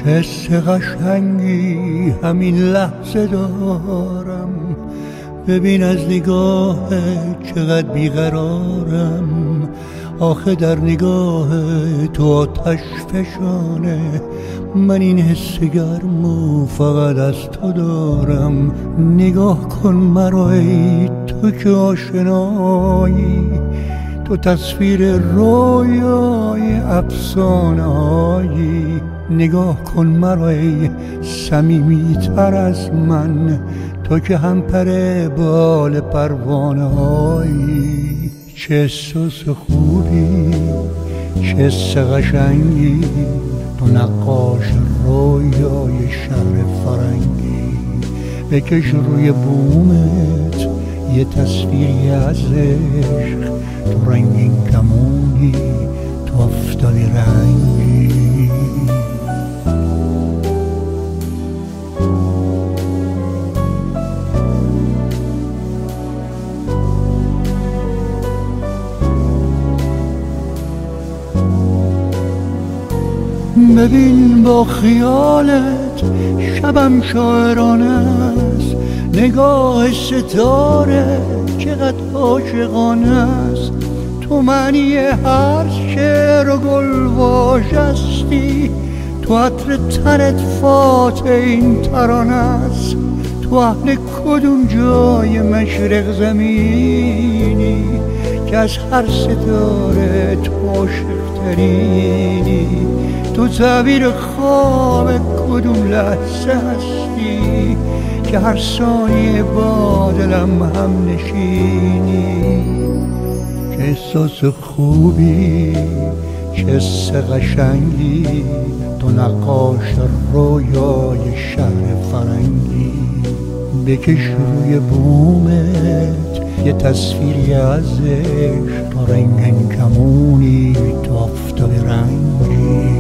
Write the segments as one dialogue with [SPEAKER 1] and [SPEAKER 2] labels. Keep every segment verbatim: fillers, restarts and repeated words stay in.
[SPEAKER 1] چه قشنگی همین لحظه دارم، ببین از نگاه چقدر بیقرارم. آخه در نگاه تو آتش فشانه، من این حس گرمو فقط از تو دارم. نگاه کن مرا ای تو که آشنایی، تو تصویر رویای افسانه‌ای. نگاه کن مرا ای صمیمی تر از من، تو که هم پر بال پروانه هایی. چه احساس خوبی، چه حس قشنگی، تو نقاش رویای شهر فرنگی. بکش روی بومت یه تصویری از عشق، تو رنگین کمونی، تو آفتابی رنگی. ببین با خیالت شبم شاعرانه است، نگاه ستاره چقدر عاشقانه است. تو معنی هر شعر و گلواژ هستی، تو عطر تنت فاتح این ترانه است. تو اهل کدوم جای مشرق زمینی که از هر ستاره تو عاشق ترینی؟ تو تعبیر خواب کدوم لحظه هستی که هر ثانیه با دلم هم نشینی؟ چه احساس خوبی، چه حس قشنگی، تو نقاش رویای شهر فرنگی. بکش روی بومت یه تصویری از عشق، تو رنگین کمونی، تو آفتاب رنگی.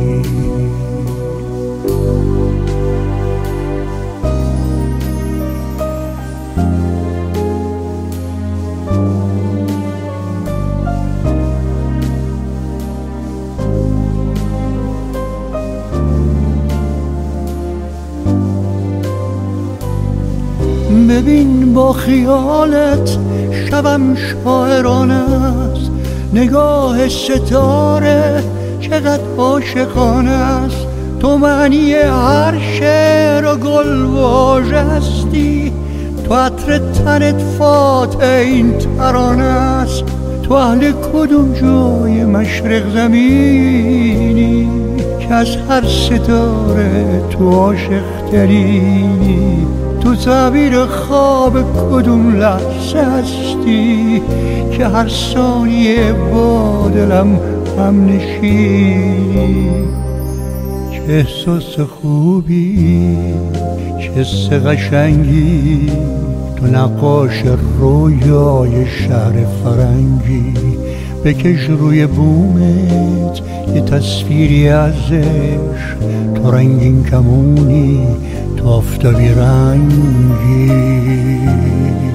[SPEAKER 1] ببین با خیالت شبم شاعرانه است، نگاه ستاره چقدر عاشقانه است. تو معنی هر شعر و گلواژ هستی، تو عطر تنت فاتح این ترانه است. تو اهل کدوم جای مشرق زمینی که از هر ستاره تو عاشق ترینی؟ تو تعبیر خواب کدوم لحظه هستی که هر ثانیه با دلم هم نشینی؟ چه احساس خوبی، چه حس قشنگی، تو نقاش رویای شهر فرنگی. بکش روی بومت یه تصویری از عشق، تو رنگین کمونی، تو آفتابی رنگی.